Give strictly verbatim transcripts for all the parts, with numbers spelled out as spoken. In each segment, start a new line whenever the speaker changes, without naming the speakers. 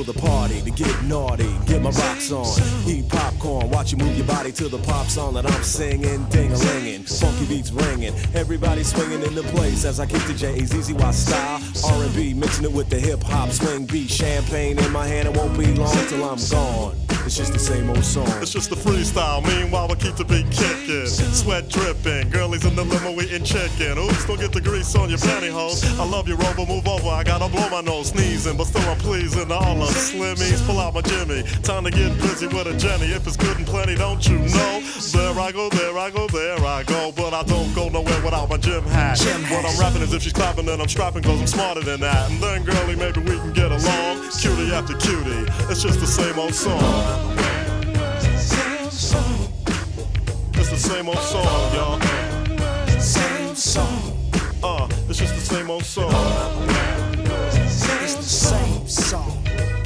the party, to get naughty, get my rocks on, eat popcorn, watch you move your body to the pop song that I'm singing, ding-a-lingin', funky beats ringing, everybody swinging in the place as I kick the J A Z Z Y style, R and B, mixing it with the hip-hop swing beat, champagne in my hand, it won't be long till I'm gone. It's just the same old song.
It's just a freestyle, meanwhile we keep the beat kicking. Sweat dripping, girlies in the limo eating chicken. Oops, don't get the grease on your pantyhose. I love you, Rover, move over, I gotta blow my nose, sneezing, but still I'm pleasing all of slimmies. Pull out my Jimmy, time to get busy with a Jenny. If it's good and plenty, don't you know? There I go, there I go, there I go. But I don't go nowhere without my gym hat.
Gym
What
hat.
I'm rapping is if she's clapping, then I'm strapping, cause I'm smarter than that. And then, girlie, maybe we can get along. Cutie after cutie, it's just the same old song. It's the same old song, y'all.
Same song.
Uh, it's just the same old song.
It's the same song.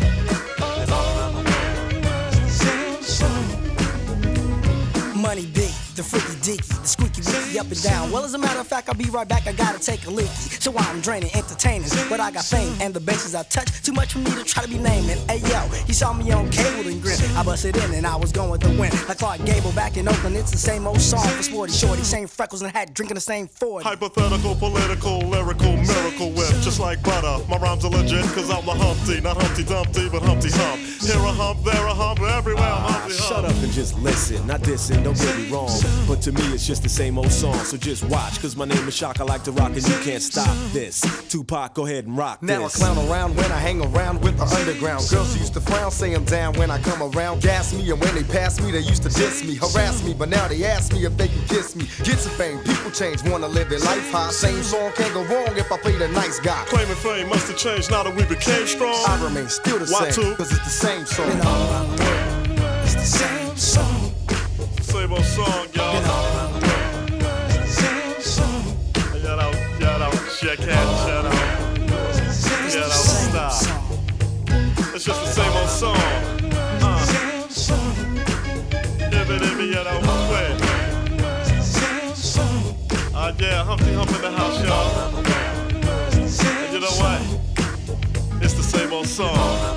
Money big, the freaky deaky, the squeaky wicky up and down. Well, as a matter of fact, I'll be right back. I gotta take a leaky. So I'm draining, entertaining, but I got fame and the bases I touch. Too much for me to try to be naming. Hey yo, he saw me on cable and grin. I busted in and I was going with the wind. Like Clark Gable back in Oakland, it's the same old song for Sporty Shorty, same freckles and hat, drinking the same forty.
Hypothetical, political, lyrical, miracle whip, just like butter. My rhymes are legit, cause I'm the Humpty, not Humpty Dumpty, but Humpty Hump. Here a hump, there a hump, everywhere I'm Humpty Hump.
Shut up and just listen, not dissing, don't get me wrong. But to me it's just the same old song, so just watch. Cause my name is Shock, I like to rock and you can't stop this. Tupac, go ahead and rock
Now
this.
I clown around when I hang around with the underground. Girls used to frown, say I'm down when I come around. Gas me, and when they pass me, they used to diss me, harass me. But now they ask me if they can kiss me. Get some fame, people change, wanna live their life high. Same song can't go wrong if I play the nice guy.
Claiming fame must have changed now that we became strong.
I remain still the
Why
same,
two?
cause it's the same song.
Been all around the world, it's the same song.
Same old song, y'all.
Been all around the world, it's the same song.
Shout out, shout out, check out, shout out.
It's
Shout
the
out,
same
stop.
song.
It's just the same old song. Uh, If it, if it, you know, quit. Uh, yeah, Humpty Hump in the house, y'all. And you know what? It's the same old song.